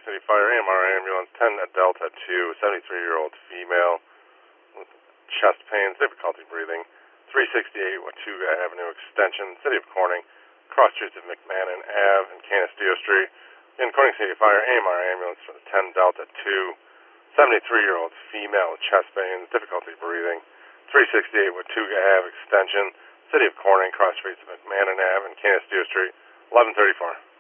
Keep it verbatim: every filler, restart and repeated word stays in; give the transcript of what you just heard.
City Fire, A M R ambulance, ten Delta two, seventy-three-year-old female with chest pains, difficulty breathing, three sixty-eight Watauga Avenue Extension, City of Corning, cross streets of McMahon Ave and Canisteo Street. In Corning City Fire, A M R ambulance for the ten Delta two, seventy-three-year-old female with chest pains, difficulty breathing, three sixty-eight Watauga Ave Extension, City of Corning, cross streets of McMahon Ave and Canisteo Street, eleven thirty-four.